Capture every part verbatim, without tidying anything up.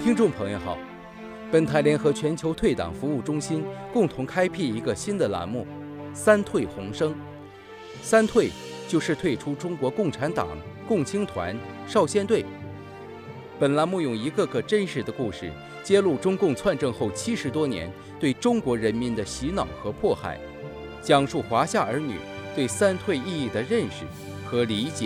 听众朋友好，本台联合全球退党服务中心共同开辟一个新的栏目“三退宏声”。三退就是退出中国共产党、共青团、少先队。本栏目用一个个真实的故事，揭露中共篡政后七十多年对中国人民的洗脑和迫害，讲述华夏儿女对三退意义的认识和理解。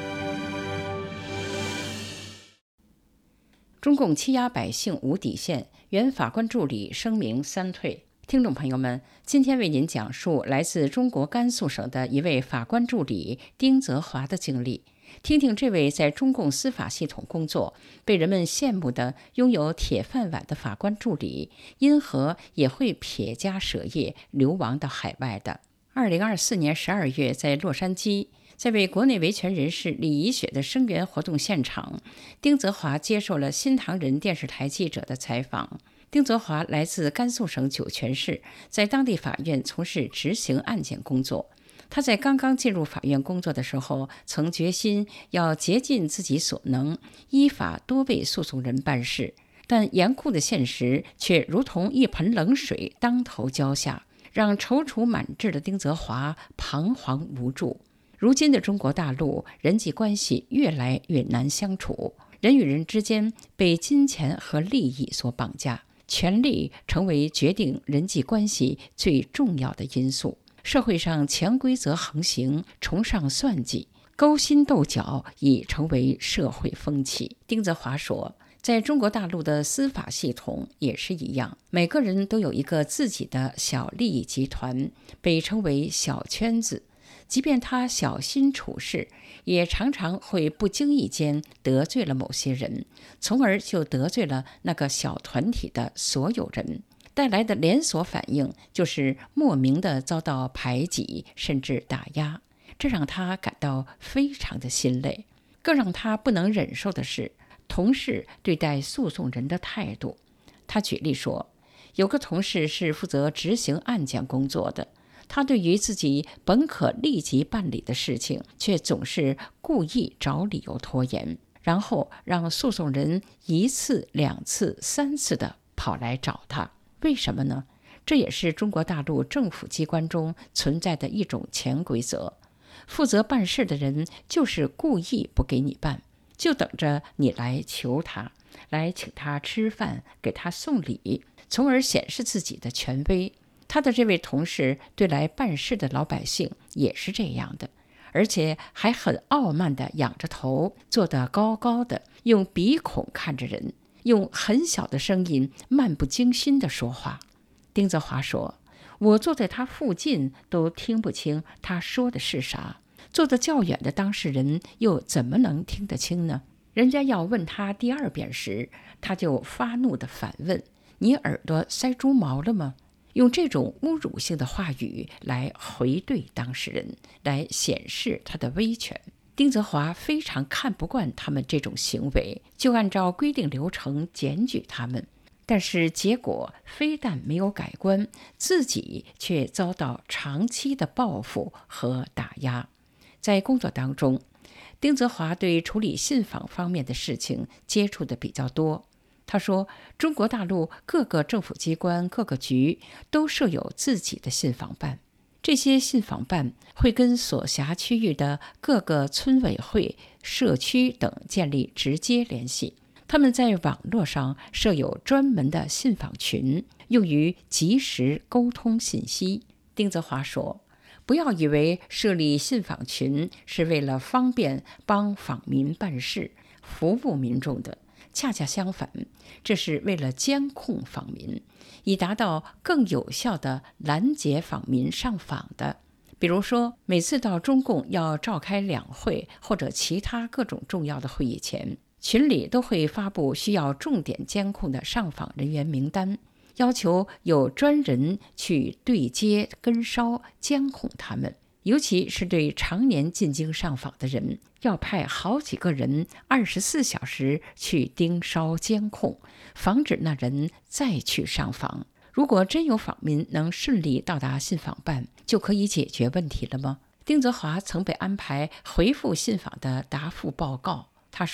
中共欺压百姓无底线，原法官助理声明三退。听众朋友们，今天为您讲述来自中国甘肃省的一位法官助理丁泽华的经历，听听这位在中共司法系统工作、被人们羡慕的拥有铁饭碗的法官助理，因何也会撇家舍业流亡到海外的。二零二四年十二月，在洛杉矶，在为国内维权人士李怡雪的声援活动现场，丁泽华接受了新唐人电视台记者的采访。丁泽华来自甘肃省酒泉市，在当地法院从事执行案件工作。他在刚刚进入法院工作的时候，曾决心要竭尽自己所能，依法多为诉讼人办事，但严酷的现实却如同一盆冷水当头浇下，让踌躇满志的丁泽华彷徨无助。如今的中国大陆，人际关系越来越难相处，人与人之间被金钱和利益所绑架，权力成为决定人际关系最重要的因素。社会上潜规则横行，崇尚算计，勾心斗角已成为社会风气。丁泽华说，在中国大陆的司法系统也是一样，每个人都有一个自己的小利益集团，被称为小圈子。即便他小心处事，也常常会不经意间得罪了某些人，从而就得罪了那个小团体的所有人，带来的连锁反应就是莫名的遭到排挤，甚至打压。这让他感到非常的心累。更让他不能忍受的是同事对待诉讼人的态度。他举例说，有个同事是负责执行案件工作的，他对于自己本可立即办理的事情，却总是故意找理由拖延，然后让诉讼人一次、两次、三次的跑来找他。为什么呢？这也是中国大陆政府机关中存在的一种潜规则。负责办事的人就是故意不给你办，就等着你来求他，来请他吃饭，给他送礼，从而显示自己的权威。他的这位同事对来办事的老百姓也是这样的，而且还很傲慢地仰着头，坐得高高的，用鼻孔看着人，用很小的声音漫不经心地说话。丁泽华说，我坐在他附近都听不清他说的是啥，坐得较远的当事人又怎么能听得清呢？人家要问他第二遍时，他就发怒地反问，你耳朵塞猪毛了吗？用这种侮辱性的话语来回对当事人，来显示他的威权。丁泽华非常看不惯他们这种行为，就按照规定流程检举他们，但是结果非但没有改观，自己却遭到长期的报复和打压。在工作当中，丁泽华对处理信访方面的事情接触的比较多。他说，中国大陆各个政府机关、各个局都设有自己的信访办，这些信访办会跟所辖区域的各个村委会、社区等建立直接联系。他们在网络上设有专门的信访群，用于及时沟通信息。丁泽华说，不要以为设立信访群是为了方便帮访民办事、服务民众的，恰恰相反，这是为了监控访民，以达到更有效的拦截访民上访的。比如说，每次到中共要召开两会或者其他各种重要的会议前，群里都会发布需要重点监控的上访人员名单，要求有专人去对接跟梢监控他们。尤其是对常年进京上访的人，要派好几个人二十四小时去盯梢监控，防止那人再去上访。如果真有访民能顺利到达信访办，就可以解决问题了吗？丁泽华曾被安排回复信访的答复报告。他说，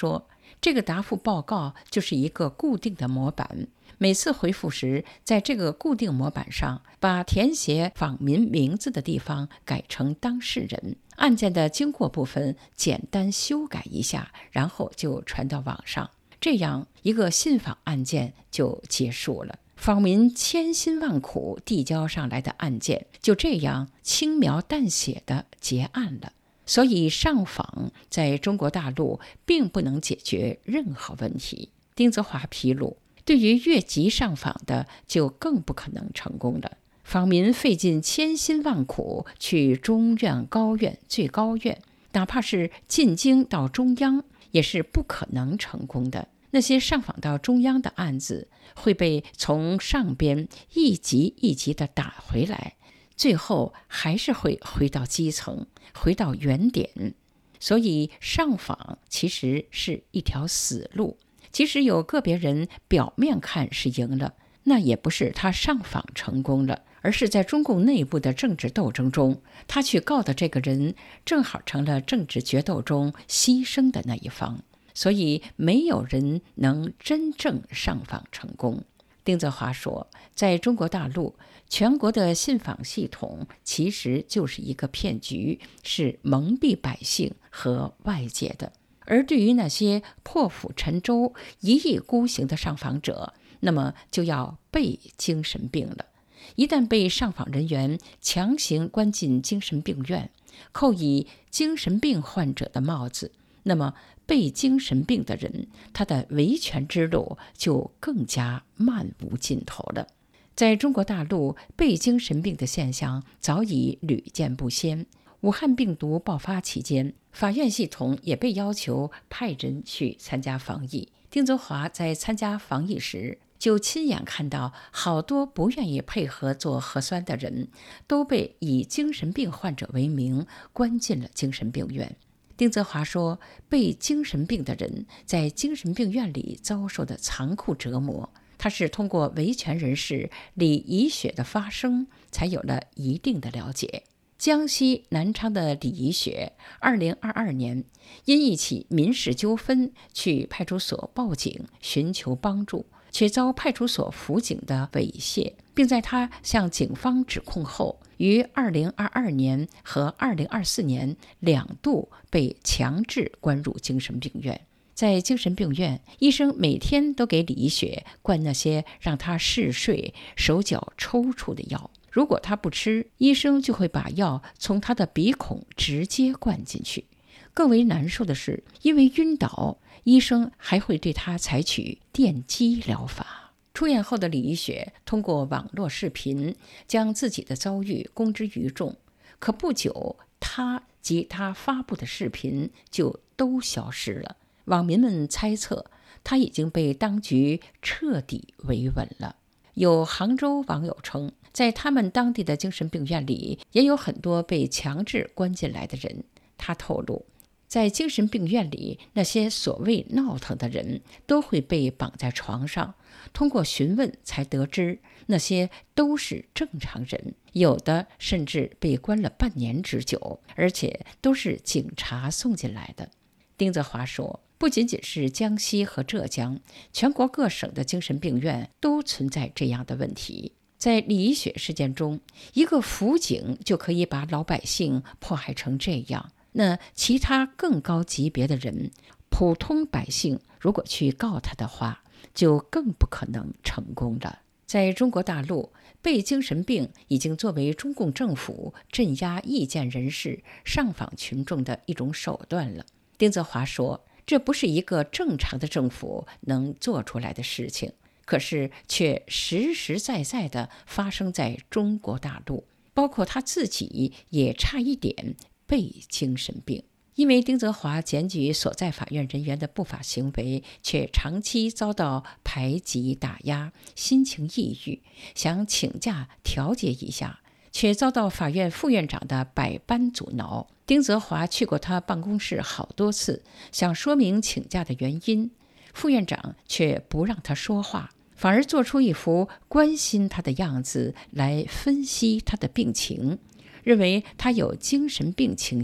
这个答复报告就是一个固定的模板，每次回复时，在这个固定模板上把填写访民名字的地方改成当事人，案件的经过部分简单修改一下，然后就传到网上，这样一个信访案件就结束了。访民千辛万苦递交上来的案件就这样轻描淡写地结案了。所以上访在中国大陆并不能解决任何问题。丁泽华披露，对于越级上访的就更不可能成功了。访民费尽千辛万苦去中院、高院、最高院，哪怕是进京到中央，也是不可能成功的。那些上访到中央的案子会被从上边一级一级的打回来，最后还是会回到基层，回到原点。所以上访其实是一条死路，即使有个别人表面看是赢了，那也不是他上访成功了，而是在中共内部的政治斗争中，他去告的这个人正好成了政治决斗中牺牲的那一方。所以没有人能真正上访成功。丁泽华说，在中国大陆，全国的信访系统其实就是一个骗局，是蒙蔽百姓和外界的。而对于那些破釜沉舟、一意孤行的上访者，那么就要被精神病了。一旦被上访人员强行关进精神病院，扣以精神病患者的帽子，那么被精神病的人，他的维权之路就更加漫无尽头了。在中国大陆，被精神病的现象早已屡见不鲜。武汉病毒爆发期间，法院系统也被要求派人去参加防疫。丁泽华在参加防疫时，就亲眼看到好多不愿意配合做核酸的人，都被以精神病患者为名关进了精神病院。丁泽华说，被精神病的人在精神病院里遭受的残酷折磨，他是通过维权人士李怡雪的发声才有了一定的了解。江西南昌的李怡雪二零二二年因一起民事纠纷去派出所报警寻求帮助，却遭派出所辅警的猥亵，并在他向警方指控后，于二零二二年和二零二四年两度被强制关入精神病院。在精神病院，医生每天都给李怡雪灌那些让她嗜睡、手脚抽搐的药。如果她不吃，医生就会把药从她的鼻孔直接灌进去。更为难受的是，因为晕倒，医生还会对她采取电击疗法。出院后的李怡雪通过网络视频将自己的遭遇公之于众，可不久，她及她发布的视频就都消失了。网民们猜测，她已经被当局彻底维稳了。有杭州网友称，在他们当地的精神病院里，也有很多被强制关进来的人。他透露，在精神病院里，那些所谓闹腾的人都会被绑在床上，通过询问才得知那些都是正常人，有的甚至被关了半年之久，而且都是警察送进来的。丁泽华说，不仅仅是江西和浙江，全国各省的精神病院都存在这样的问题。在李怡雪事件中，一个辅警就可以把老百姓迫害成这样，那其他更高级别的人，普通百姓如果去告他的话，就更不可能成功了。在中国大陆，被精神病已经作为中共政府镇压意见人士、上访群众的一种手段了。丁泽华说，这不是一个正常的政府能做出来的事情，可是却实实在在地发生在中国大陆，包括他自己也差一点被精神病。因为丁泽华检举所在法院人员的不法行为，却长期遭到排挤打压，心情抑郁，想请假调节一下，却遭到法院副院长的百般阻挠。丁泽华去过他办公室好多次，想说明请假的原因，副院长却不让他说话，反而做出一副关心他的样子来分析他的病情，认为他有精神病倾向。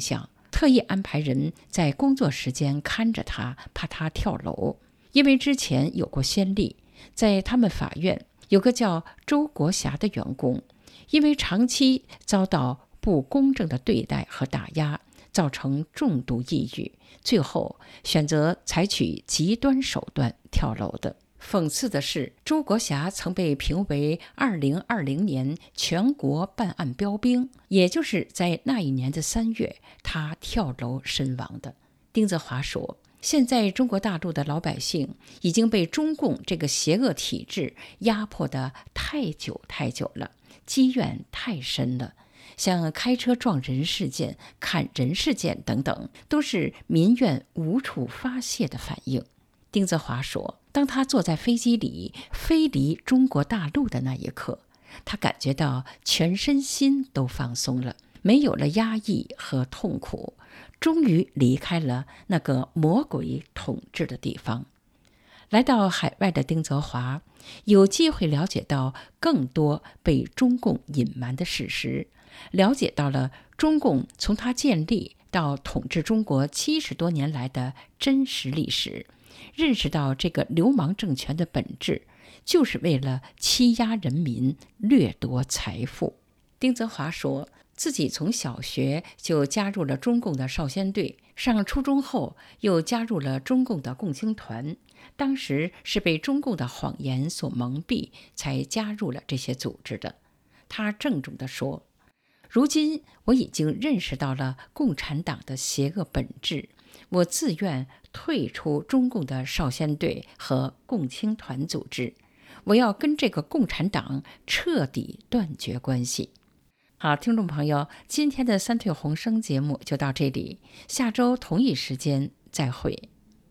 特意安排人在工作时间看着他，怕他跳楼。因为之前有过先例，在他们法院有个叫周国霞的员工，因为长期遭到不公正的对待和打压，造成重度抑郁，最后选择采取极端手段跳楼的。讽刺的是，周国霞曾被评为二零二零年全国办案标兵，也就是在那一年的三月，他跳楼身亡的。丁泽华说，现在中国大陆的老百姓已经被中共这个邪恶体制压迫得太久太久了，积怨太深了。像开车撞人事件、砍人事件等等，都是民怨无处发泄的反应。丁泽华说，当他坐在飞机里飞离中国大陆的那一刻，他感觉到全身心都放松了，没有了压抑和痛苦，终于离开了那个魔鬼统治的地方。来到海外的丁泽华有机会了解到更多被中共隐瞒的事实，了解到了中共从它建立到统治中国七十多年来的真实历史，认识到这个流氓政权的本质就是为了欺压人民、掠夺财富。丁泽华说，自己从小学就加入了中共的少先队，上初中后又加入了中共的共青团，当时是被中共的谎言所蒙蔽，才加入了这些组织的。他郑重地说，如今我已经认识到了共产党的邪恶本质，我自愿退出中共的少先队和共青团组织，我要跟这个共产党彻底断绝关系。好，听众朋友，今天的三退红声节目就到这里，下周同一时间再会。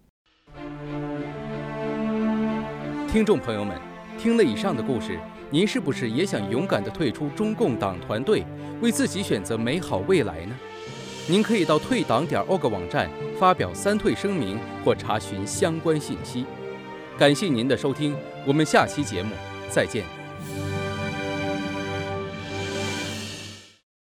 听众朋友们，听了以上的故事，您是不是也想勇敢地退出中共党团队，为自己选择美好未来呢？您可以到退党点 org 网站发表三退声明或查询相关信息。感谢您的收听，我们下期节目再见。